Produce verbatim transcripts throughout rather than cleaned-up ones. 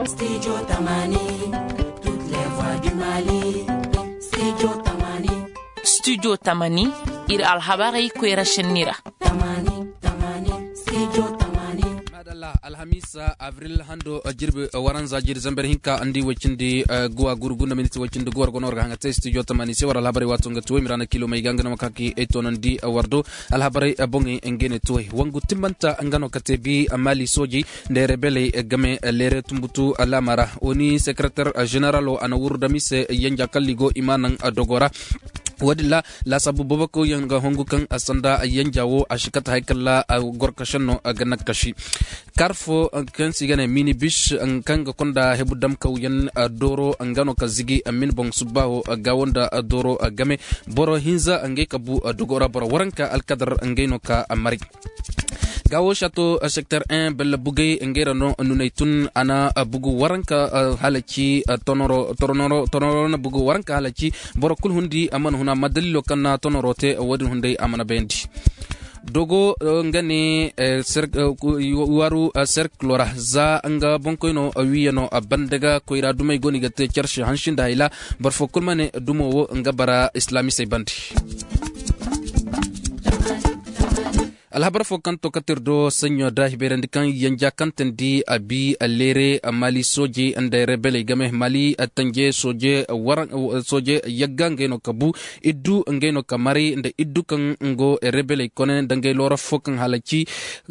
Studio Tamani, toutes les voix du Mali. Studio Tamani. Studio Tamani, ir alhabari kwera shenira. Tamani, Tamani, Studio Tamani. Madalla Alhamisa Avril hando jirbe waranza jir zamber hinka andi wachindi goa gurugunda miniti wachindi goa gonor hanga te studio Tamani se wara alhabari watunga tuwe mirana kilo maiganga na makaki eto nandi wardo alhabari bongi engene tuwe wangu timbanta angano katebi amali soji de rebele game lere tumbutu alamara oni secrétaire général ana wurdamise yanja kalligo imanan dogora wadilla la sabu bobako yanga hongu kan asanda yanjawo ashikata haikalla gorkashanno ganakashi karfo kan sigane mini bish kanga konda hebudam kawyan doro angano kazigi amin bong subaho gawonda doro game boro hinza ange kabu dogora boro waranka alkadar angeno ka amari gawo chateau secteur un bel bugay ngera no nunaytun ana bugu waranka halachi tonoro tonoro tonoro na bugu waranka halachi boro kul hundi aman huna madalilo kana tonorote wadin hunday amana bendi dogo ngani waru cerclora za anga bonkoino wiyano bandaga koira dumay goni gate charche hanshinda ila barfo kulmane dumo nga bara islami say bandi alhabar fo kanto katirdo senyo da hiberandi kan yanja kantendi abi alere mali soje ande rebele game mali atanje soje waran soje yaggange no kabu iddu ngeno kamari ande iddu kan ngo rebele konen dange lora fokan halachi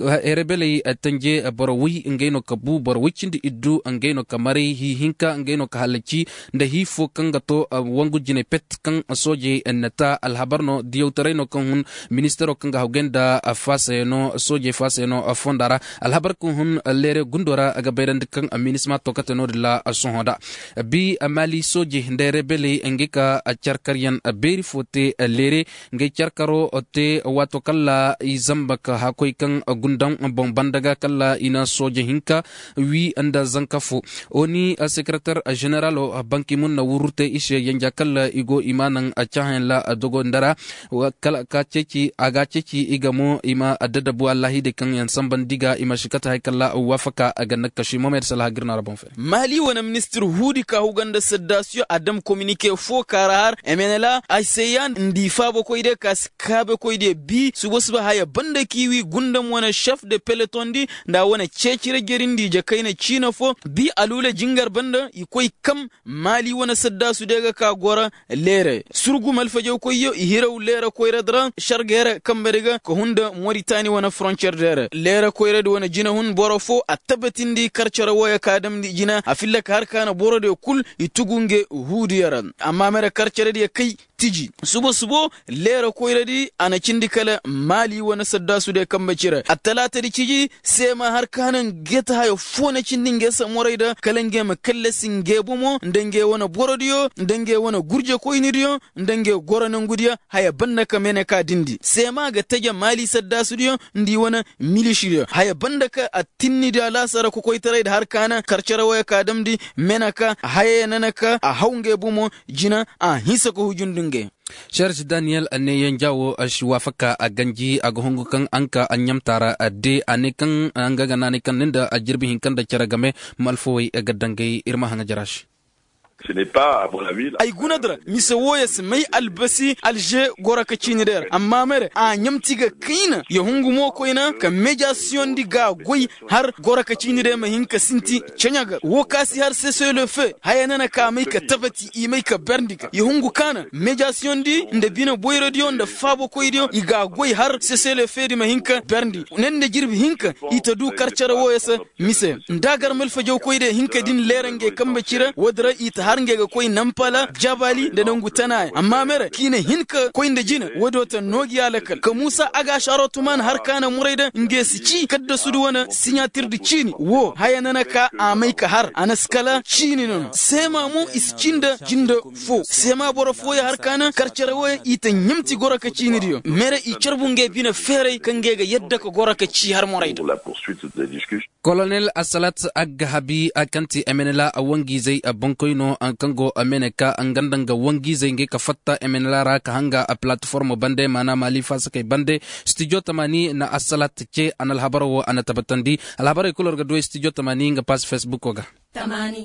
rebele atanje borwi ngeno kabu borwi chindi iddu ngeno kamari hi hinka ngeno halachi nde hi fokan gato wangu jine pet kan soje enata alhabarno diutareno kan ministero kan hawgenda fase no soje fase no fondara alhabar kun hun lere gundora aga beirand kan aminisma tokate no la sonhoda bi amali soje nde rebele ngika charkarian beri fote lere nge charkaro te wato kala izambaka hakoy kan gundam bombandaga kala ina soje hinka wi anda zankafu oni secrétaire général banki mun na wurute ishe yanja kala igo imanan achahen la dogo ndara kala ka ceci aga ceci igamo ima adada bu Allah de kan yan samban diga ima shikata haykalla wafaka aga nakashi Mohamed Salah girna rabon fe Mali wana ministre hudi ka huganda sedasio adam communiqué fo karar emenela ayseyan ndi fabo koyde kas kabe koyde bi subosba haya banda kiwi gundam wana chef de peloton di nda wana cecire gerindi je kayna china fo bi alule jingar banda ikoy kam Mali wana sedasu dega ka gora lere surgu malfajo koyo ihiraw lere koyra dran shargere kamberiga ko hunda Mauritanie wana frontière dere lera koyre wana jina hun borofo atabatindi karchara waya kadam di jina afilla harkana borode kul itugunge hudi yaran amma mera karchara di kai tiji subo subo lera koyre di ana cindi kala Mali wana saddasu de kambacira atalata di ciji sema harkanan geta hayo fona cindinge sa moraida kalange ma kallesin gebumo ndenge wana borodiyo ndenge wana gurje koynidiyo ndenge goranan gudiya haya banna kamene ka dindi sema ga taja Mali saddasu diyo ndi wana milishiriyo haya bandaka atinni da lasara ko koytare da harkana karchara waya kadamdi menaka haya nanaka a haunge bumo jina a hisa ko hujundunge Charles Daniel ane yanjawo ashwafaka aganji agohongu kan anka anyamtara ade ane kan angaga nane kan nenda ajirbi hinkan da charagame malfoi agadangai irma hanga jarash Ce n'est pas, à mon avis... ay gunadra mise woyes may albasi alje gora ka chinider amma mere a nyamtiga kina ya hungu mo koina ka médiation diga goy har gora ka chinire ma hinka sinti chenyaga wo kasi har cessez le feu hayana ka mai ka tabati i mai ka berndiga ya hungu kana médiation di nde bina boy radio nde fabo koydio iga goy har cessez le feu di ma hinka berndi nende jirbi hinka ita du karchara woyes mise ndagar mel fajo koyde hinka din lerange kambe cira wodra ita harnge ga koy nampala jabali da nan gutana amma mere kine hinka koy da jina wadota nogi alakal ka Musa aga sharotuman har kana muraida nge sici kadda su duwana signature di chini wo hayanana ka amai ka har anaskala chini non sema mu iscinda jinda fo sema boro fo ya har kana karcere wo ita nyimti gora ka chini dio mere i charbunge bina fere kange ga yadda ka gora ka ci har muraida la poursuite des discussions. Colonel Asalat Aghabi akanti emenela awangi zai abonkoino ankango ameneka angandanga wangi zai nge kafatta emenela ra ka hanga a platform bande mana mali fasake bande studio tamani na Asalat ke anal habaro ana tabatandi al habaro kulor ga do studio tamani nga pas Facebook oga tamani.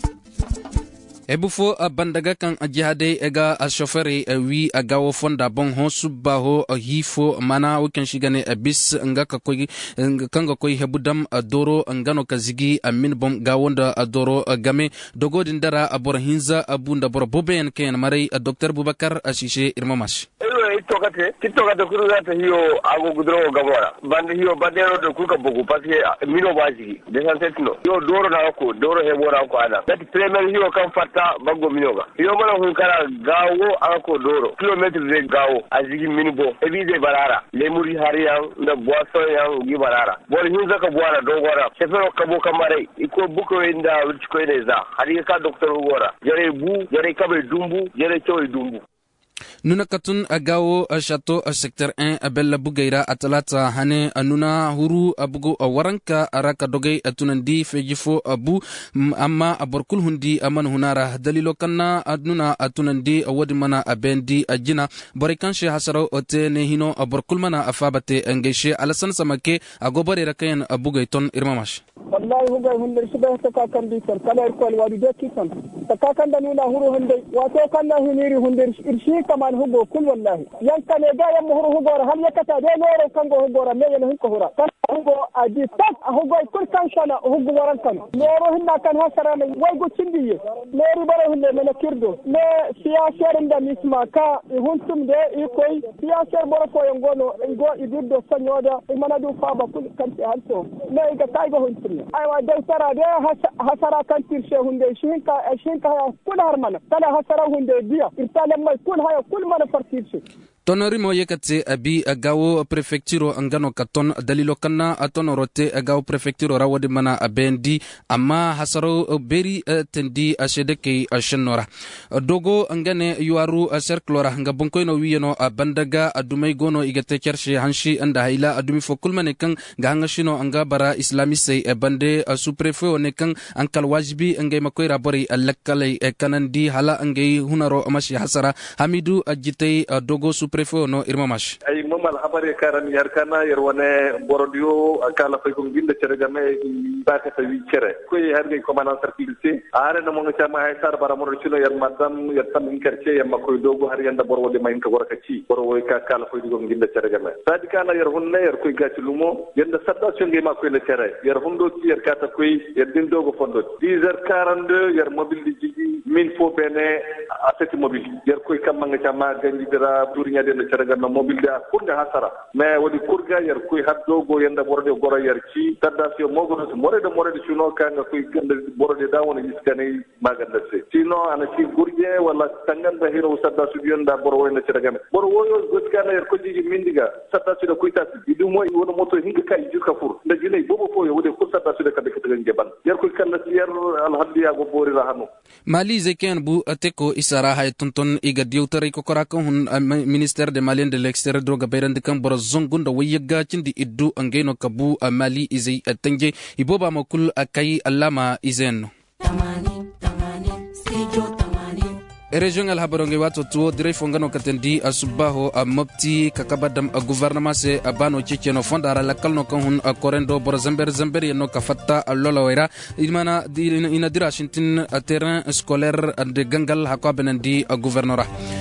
Ebufo bandaga kan jihade ega a chauffeur wi agawo fonda bon ho subaho hifo mana wikan shigane bis nga ka koy kanga koy hebudam doro ngano kazigi amin bom gawonda doro game dogodin dara abor hinza abunda bor boben ken maray docteur Boubacar Ashishe irmamash tokate tokate kurugata hiyo ago gudro gabora bande hiyo bandero de kuka bogu parce que mino baji desantetno yo doro na ko doro hebora ko ada that premier hiyo kan fatta bago minoga hiyo mana hun kala gawo ako doro kilometre de gawo azigi minibo ebize barara lemuri hariyan da boaso yan gi barara bor hin zaka boara dogora sefero kabo kamare iko buko inda wurchko ineza hari ka docteur gora jare bu jare kabe dumbu jare choy dumbu nuna katun agawo chateau secteur un abella bugaira atalata hane nuna huru abugo waranka araka dogay atunandi fejifo abu amma aborkul hundi aman hunara dalilo kanna adnuna atunandi wadi mana abendi ajina borikanshi hasaro ote ne hino aborkul mana afabate engeshe alasan samake agobare rakayan abugayton irmamash wallahi huga hunde shiba ta kan di sar kala ko wadi de kisan ta kan da nuna huru hunde wato kan na hiniri hunde irshi kaman hugo kul wallahi yanka ne ga yam huru hugo hal yakata de loro kango hugo me yen hunko hura kan hugo adi tak hugo kul kan shana hugo waran kan loro hinna kan hasara ne way go cindiye lori bare hunde me kirdo ne siyasar nda misma ka huntum de ikoy siyasar boro ko ngono ngo iduddo sanyoda imanadu faba kul kan halto ne ga taygo huntum aywa dai sara de hasara kan tirshe hunde shinka shinka kul harmana kala hasara hunde dia irtale mai kul haya kul mana fartirse tonori yekatse abi agawo prefecture angano katon dalilo kanna atonorote agawo prefecture rawadi mana abendi amma hasaro beri tendi ashedeke ashenora dogo angane yuaru cerclora nga bonkoino wiyeno bandaga adumay gono igate kershe hanshi anda haila adumi fokulmane kan ganga shino anga bara islamise bande sous-préfet ne kan ankal wajibi angay makoira bori alakalay kanandi hala angay hunaro amashi hasara hamidu ajitay dogo prefo no irmamash ay mamal habare karan yar kana yar wane borodio akala fay ko ginda cere game baka ta wi cere ko har gay commandant certifié are no mo chama hay sar bara mo chino yar madam yar tam inkarce yamma koy dogo har yanda borwo de mayin ka gorka ci borwo ka kala fay ko ginda cere game sadi kana yar hunne yar koy gati lumo yanda sadda so ngey makoy le cere yar hundo ci yar kata koy yar din dogo fondo dix heures quarante-deux yar mobile di jigi min fo bene aseti mobile yar koy kam nga chama ganji dira durinya de cere game mobile da kurga hasara mais wadi kurga yar koy haddo go yanda borode goro yar ci sadda so mo gono more de more de suno kanga koy gande borode da wona iskane maganda se sino ana ci gurje wala tanganda hiro sadda su yanda borwo na cere game borwo yo goskana yar ko jigi mindiga sadda su da koy tas idu moy wona moto hinga kay juka fur da jinay bobo fo yo wode ko sadda su da kade kade ngeban yar koy kala yar alhadiya go bori rahano mali zeken bu ateko isara hay tonton iga diwtari ko koraka hun ministère de malien de l'extérieur droga berande kan bor zongunda wayaga cindi iddu angeno kabu mali izay atanje iboba makul akai allama izeno tamani tamani studio tamani region al habaronge wato tuo dire fongano katendi asubaho mopti kakabadam gouvernement se abano checheno fondara la kalno kan hun korendo bor zamber zamber yeno kafatta lolawera imana ina dira shintin terrain scolaire de gangal hakwa benandi gouvernora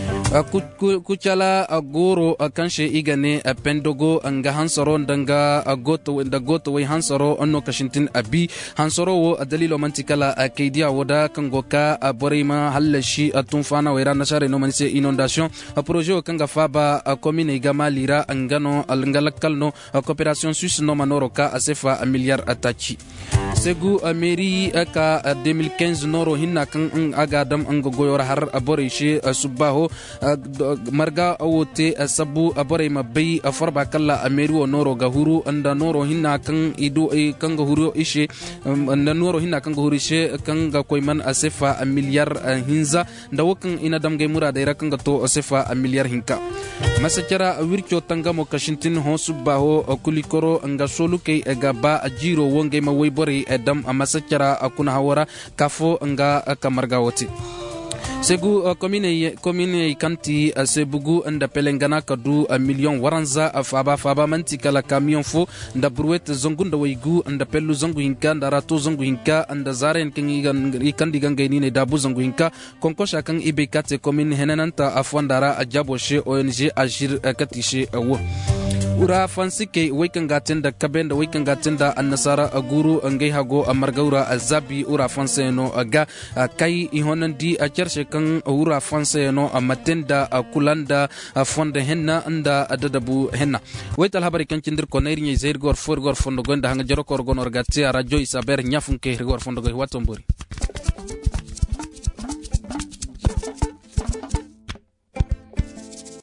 kuchala agoro kanshe igane pendogo anga hansoro ndanga goto nda goto way hansoro onno kashintin abi hansoro wo dalilo mantikala kaidia woda kangoka borima halashi atunfana wera nashare no manise inondation projet kanga faba commune igamalira angano alngalakalno coopération suisse no manoroka asefa milliard atachi segu mairie ka deux mille quinze noro hinna kan agadam angogoyora har aborishe subaho marga awote sabu abore mabay farba kala ameru noro gahuru anda noro hinna kan idu kan gahuru ishe anda noro hinna kan gahuru ishe kan ga koyman asefa milliard hinza ndawokan ina damge murada ira kan to asefa milliard hinka masakara wircho tangamo kashintin ho subaho kulikoro anga soluke gaba ajiro wonge maway bore edam masakara akuna hawara kafo anga kamarga woti segu commune commune kanti sebugu nda pelengana kadu million waranza faba faba manti kala camion fo nda bruet zongu nda waigu nda pelu zongu hinka nda rato zongu hinka nda zaren kingi kandi gangaini ne dabu zongu hinka konkosha kan ibekate commune henananta afwandara ajaboshe O N G agir katishe wo ura fansike waikanga tenda kabenda waikanga tenda annasara aguru ngai hago amargaura azabi ura fanseno aga kai ihonandi a chershe kan ura fanseno amatenda kulanda fonde henna anda adadabu henna waital habari kan cindir ko nairi zair gor for gor fondo gonda hanga jaro kor gonor gatia radio isaber nyafunke gor fondo go watomburi